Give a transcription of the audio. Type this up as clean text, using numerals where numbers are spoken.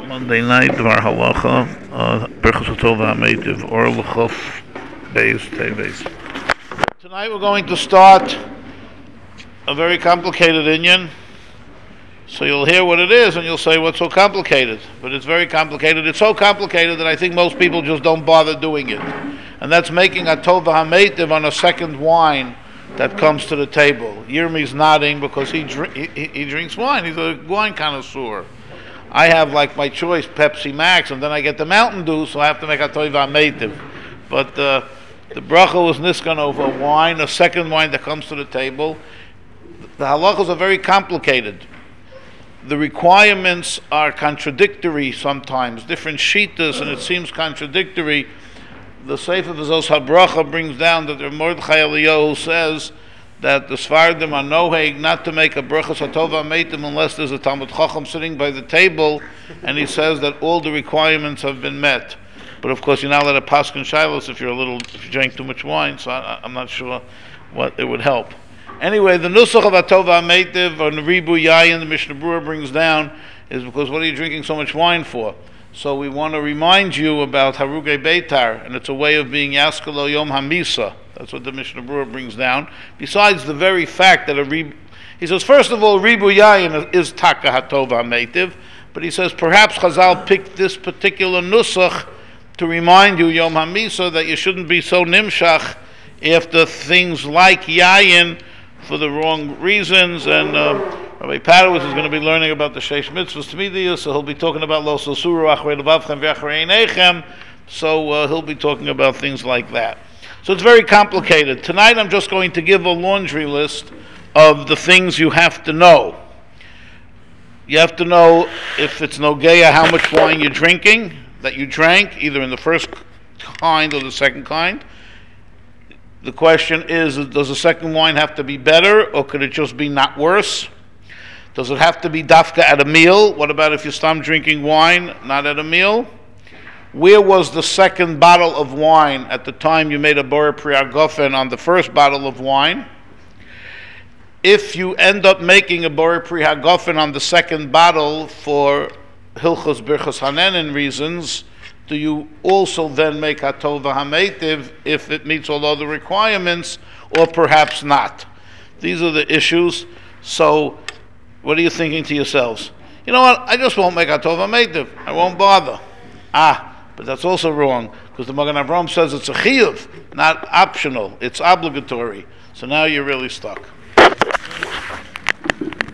Monday night, Dvar Halacha, Birchas Tova Hametiv, Or L'Chof Beis Teves. Tonight we're going to start a very complicated inyan. So you'll hear what it is and you'll say, what's so complicated? But it's very complicated. It's so complicated that I think most people just don't bother doing it. And that's making a Tova Hametiv on a second wine that comes to the table. Yirmi's nodding because he drinks wine. He's a wine connoisseur. I have like my choice, Pepsi Max, and then I get the Mountain Dew, so I have to make a Tova Hametiv. But the bracha was niskan over wine, a second wine that comes to the table. The halachas are very complicated. The requirements are contradictory sometimes, different shitas, and it seems contradictory. The Sefer V'zos HaBracha brings down that the Mordechai Eliyahu says that the Sfardim are noheg not to make a bracha satova meitim unless there's a Talmud Chacham sitting by the table, and he says that all the requirements have been met. But of course, you're not allowed to paskin shilos if you drink too much wine. So I'm not sure what it would help. Anyway, the nusach of atova meitiv or ribu yayin the Mishnah Berurah brings down is because what are you drinking so much wine for? So we want to remind you about Harugei Beitar, and it's a way of being Yaskalo Yom HaMisa. That's what the Mishnah Berurah brings down. Besides the very fact that he says, first of all, Ribu Yayin is Taka HaTova HaMeitiv, but he says perhaps Chazal picked this particular nusach to remind you, Yom HaMisa, that you shouldn't be so nimshach after things like Yayin for the wrong reasons, and Rabbi Padowitz is going to be learning about the Sheish Mitzvahs Tmidiyah, so he'll be talking about Lo Sosuru Achrei Levavchem V'Achrei Einechem, so he'll be talking about things like that. So it's very complicated. Tonight I'm just going to give a laundry list of the things you have to know. You have to know if it's Nogeya, how much wine you're drinking, that you drank, either in the first kind or the second kind. The question is, does the second wine have to be better, or could it just be not worse? Does it have to be dafka at a meal? What about if you stop drinking wine, not at a meal? Where was the second bottle of wine at the time you made a Borei Pri Hagofen on the first bottle of wine? If you end up making a Borei Pri Hagofen on the second bottle for Hilchos Birchos Hanenin reasons, do you also then make a Tova Hametiv if it meets all other requirements, or perhaps not? These are the issues. So what are you thinking to yourselves? You know what? I just won't make a Tova Hametiv. I won't bother. But that's also wrong, because the Magen Avraham says it's a chiyuv, not optional. It's obligatory. So now you're really stuck.